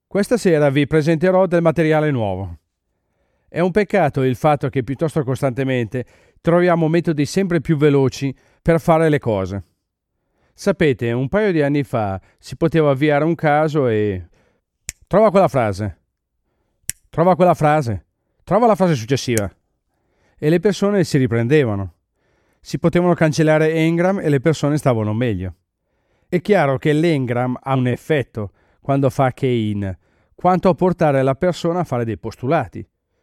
Questa sera vi presenterò del materiale nuovo. È un peccato il fatto che piuttosto costantemente troviamo metodi sempre più veloci per fare le cose. Sapete, un paio di anni fa si poteva avviare un caso e... Trova quella frase. Trova quella frase. Trova la frase successiva. E le persone si riprendevano. Si potevano cancellare Ngram e le persone stavano meglio. È chiaro che l'Ngram ha un effetto quando fa key-in, quanto a portare la persona a fare dei postulati.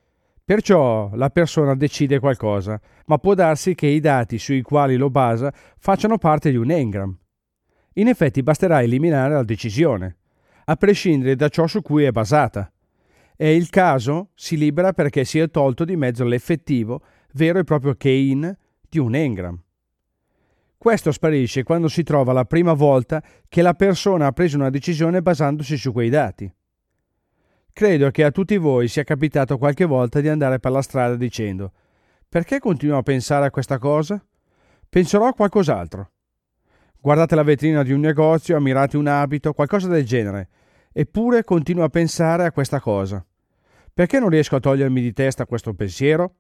Perciò la persona decide qualcosa, ma può darsi che i dati sui quali lo basa facciano parte di un Ngram. In effetti basterà eliminare la decisione, a prescindere da ciò su cui è basata. E il caso si libera perché si è tolto di mezzo l'effettivo, vero e proprio key-in di un Ngram. Questo sparisce quando si trova la prima volta che la persona ha preso una decisione basandosi su quei dati. Credo che a tutti voi sia capitato qualche volta di andare per la strada dicendo: perché continuo a pensare a questa cosa? Penserò a qualcos'altro. Guardate la vetrina di un negozio, ammirate un abito, qualcosa del genere, eppure continuo a pensare a questa cosa. Perché non riesco a togliermi di testa questo pensiero?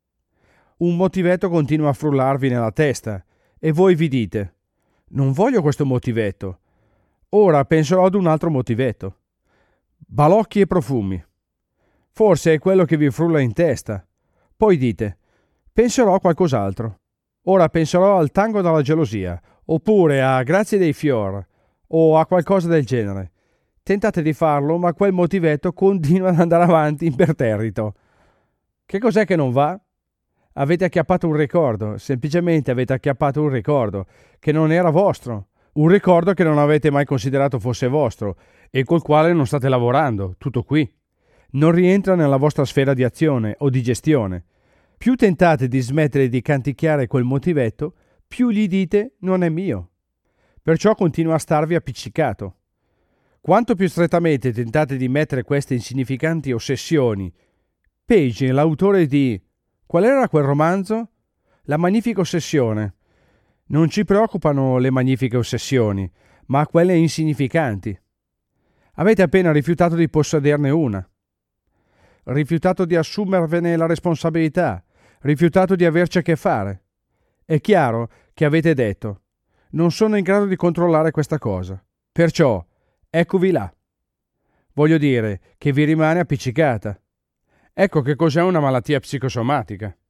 Un motivetto continua a frullarvi nella testa e voi vi dite: non voglio questo motivetto. Ora penserò ad un altro motivetto. Balocchi e profumi. Forse è quello che vi frulla in testa. Poi dite: penserò a qualcos'altro. Ora penserò al tango della gelosia, oppure a Grazie dei fior, o a qualcosa del genere. Tentate di farlo, ma quel motivetto continua ad andare avanti imperterrito. Che cos'è che non va? Avete acchiappato un ricordo, semplicemente avete acchiappato un ricordo che non era vostro, un ricordo che non avete mai considerato fosse vostro e col quale non state lavorando, tutto qui. Non rientra nella vostra sfera di azione o di gestione. Più tentate di smettere di canticchiare quel motivetto, più gli dite non è mio. Perciò continua a starvi appiccicato. Quanto più strettamente tentate di mettere queste insignificanti ossessioni. Page, l'autore di Qual era quel romanzo? La magnifica ossessione. Non ci preoccupano le magnifiche ossessioni, ma quelle insignificanti. Avete appena rifiutato di possederne una. Rifiutato di assumervene la responsabilità. Rifiutato di averci a che fare. È chiaro che avete detto: non sono in grado di controllare questa cosa. Perciò, eccovi là. Voglio dire che vi rimane appiccicata. Ecco che cos'è una malattia psicosomatica.